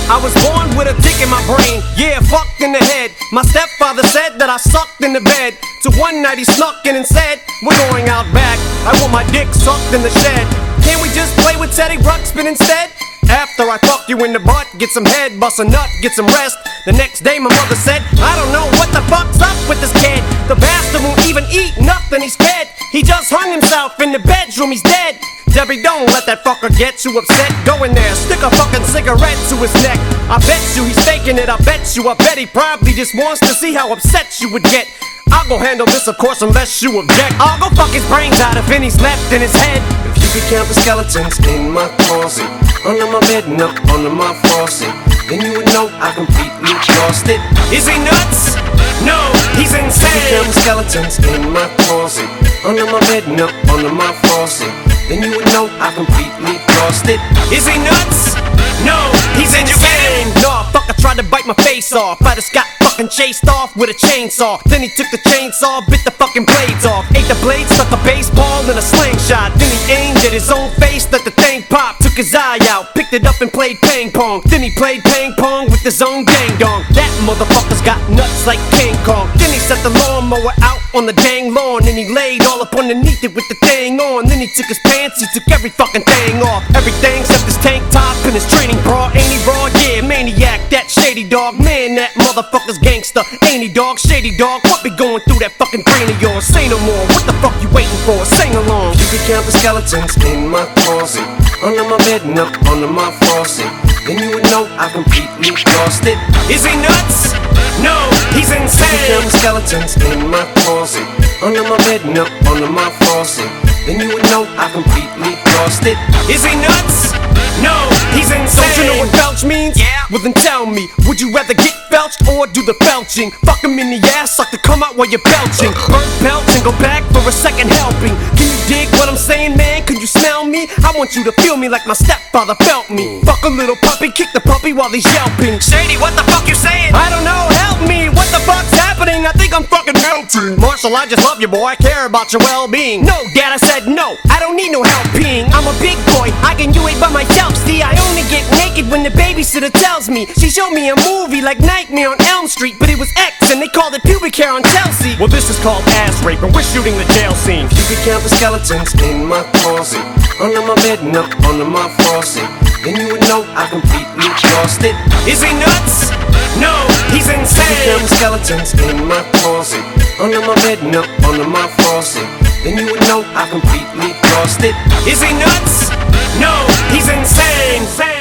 I was born with a dick in my brain, yeah, fucked in the head. My stepfather said that I sucked in the bed. So one night he snuck in and said, we're going out back, I want my dick sucked in the shed. Can't we just play with Teddy Ruxpin instead? After I fuck you in the butt, get some head, bust a nut, get some rest. The next day my mother said, I don't know what the fuck's up with this kid. The bastard won't even eat nothing, he's dead. He just hung himself in the bedroom, he's dead. Debbie, don't let that fucker get you upset. Go in there, stick a fucking cigarette to his neck. I bet you he's faking it, I bet he probably just wants to see how upset you would get. I'll go handle this, of course, unless you object. I'll go fuck his brains out if any's left in his head. If you could count the skeletons in my closet, under my bed and up under my faucet, then you would know I completely lost it. Is he nuts? No, he's insane. If you count the skeletons in my closet, under my bed and up under my faucet, then you would know I completely lost it. Is he nuts? No, he's insane. Nah, fuck, I tried to bite my face off. I just got fucking chased off with a chainsaw. Then he took the chainsaw, bit the fucking blades off. Ate the blade, stuck a baseball in a slingshot. Then he aimed at his own face, let the thing pop. Took his eye out, picked it up and played ping pong. Then he played ping pong with his own dang dong. That motherfucker's got nuts like King Kong. Then he set the lawnmower out on the dang lawn, and he laid all up underneath it with the thing on. Then he took his pants, he took every fucking thing off. Everything except his tank top and his training bra. Ain't he raw? Yeah, maniac, that shady dog. Man, that motherfucker's gangster. Ain't he, dog? Shady dog, what be going through that fucking brain of yours? Say no more, what the fuck you waiting for? Sing along. You can count the skeletons in my closet, under my bed and up under my faucet, then you would know I completely lost it. Is he nuts? No, he's insane. You count the skeletons in my closet, under my bed and up under my faucet, then you would know I completely lost it. Is he nuts? No, he's insane. Don't you know what belch means? Yeah. Well then tell me, would you rather get belched or do the belching? Fuck him in the ass, suck to come out while you're belching. Burn belch and go back for a second helping. Can you dig what I'm saying, man? Can you smell me? I want you to feel me like my stepfather felt me. Fuck a little puppy, kick the puppy while he's yelping. Shady, what the fuck you saying? I don't know, help me. What the fuck's happening? I think I'm fucking melting. Marshall, I just love you, boy. I care about your well-being. No, Dad, I said no. I don't need no help peeing. I'm a big boy, I can do it by myself. See, I only get naked when the babysitter tells me. She showed me a movie like Nightmare on Elm Street, but it was X and they called it pubic hair on Chelsea. Well, this is called ass rape and we're shooting the jail scene. You can count the skeletons in my closet, under my bed and up under my faucet, then you would know I completely lost it. Is he nuts? No, he's insane. You can count the skeletons in my closet, under my bed and up under my faucet, then you would know I completely lost it. Is he nuts? No, he's insane.